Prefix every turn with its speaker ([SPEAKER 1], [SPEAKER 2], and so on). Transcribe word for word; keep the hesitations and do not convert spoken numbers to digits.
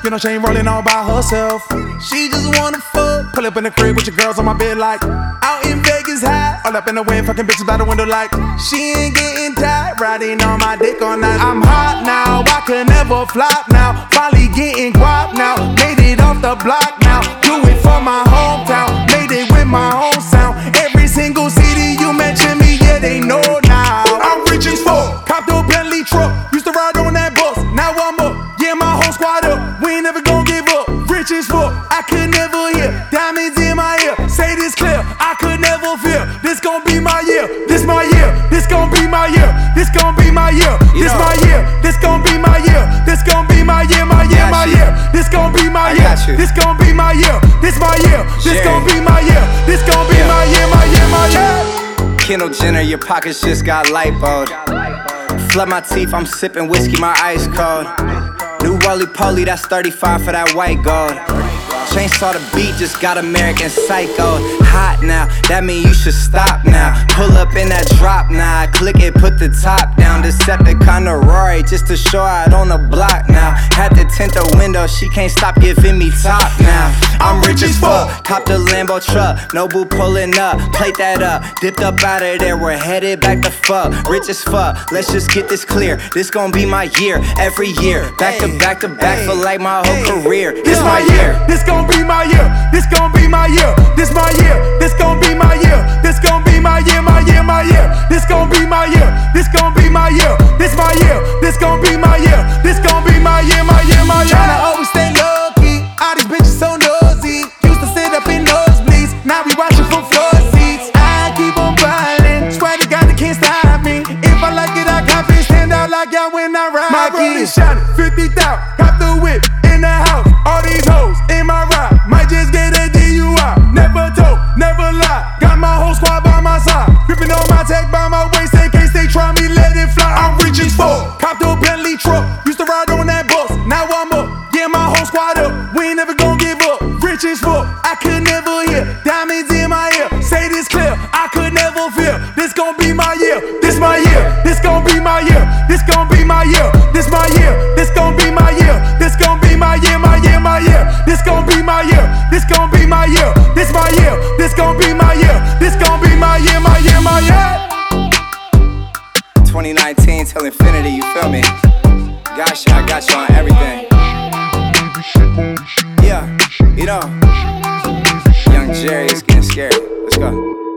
[SPEAKER 1] You know she ain't rolling all by herself. She just wanna fuck. Pull up in the crib with your girls on my bed like out in Vegas high. All up in the wind, fucking bitches by the window like she ain't getting tired. Riding on my dick all night. I'm hot now, I can never flop now. Finally getting guap now. Made it off the block now. Do it for my hometown. Made it with my own sound. Every single city you mention me, yeah, they know now. I'm rich as fuck. Copped a Bentley truck. Used to ride on that bus. Now I'm up. Yeah, my whole squad up. We ain't never gon' give up. Rich as fuck. I could never hear. Diamonds in my ear. Say this clear. I could never fear. This gon' be my year. This my year. This gon' be my year. This gon' be my year. This my year. This gon' be my year. This gon' be my year. My year. My year. This gon' be my year. This gon' be my year. This my year. This gon' be my year. This gon' be my year. My year. My year.
[SPEAKER 2] Kendall Jenner, your pockets just got lipoed. Flood my teeth, I'm sipping whiskey, my ice cold. New Rolly Poly, that's thirty-five for that white gold. Chainsaw the beat, just got American Psycho. Hot now, that mean you should stop now. Pull up in that drop now, click it, put the top down. Decepticon to Rory, just to show out on the block now. Had to tint the window, she can't stop giving me top now. I'm rich as fuck, cop the Lambo truck. No boo pulling up, plate that up. Dipped up out of there, we're headed back to fuck. Rich as fuck, let's just get this clear. This gon' be my year, every year. Back to back to back for like my whole career. This my year,
[SPEAKER 1] this gon' be my year. This gon' be my year. This my year. This gon' be my year. This gon' be my year. My year. My year. This gon' be my year. This gon' be my year. This my year. This gon' be my year. This gon' be my year. My year. My year. Tryna always stay low key. All these bitches so nosy. Used to sit up in nosebleeds. Now we watching from floor seats. I keep on ballin'. Swear to God they can't stop me. If I like it, I cop it. Stand out like y'all when I ride. My kid is shining. fifty thousand. Cop the whip in the house. All these hoes in my ride. Might just get a D U I. Never told, never lie. Got my whole squad by my side. Gripping on my tech by my waist in case they try me, let it fly. I'm rich as fuck. Copped a Bentley truck. Used to ride on that bus. Now I'm up. Yeah, my whole squad up. We ain't never gon' give up. Rich as fuck. I could never hear. Diamonds in my ear. Say this clear. I could never fear. This gon' be my year. This my year. This gon' be my year. This gon' be my year. This my year. This gon' be my year. This gon' be my year. My year. My year. This gon' be my year. This gon' be my year. This my year. This gon' be my year. This gon' be my year. My year. My year.
[SPEAKER 2] twenty nineteen till infinity, you feel me? Gosh, I got you on everything. Yeah, you know, Young Jerry is getting scary. Let's go.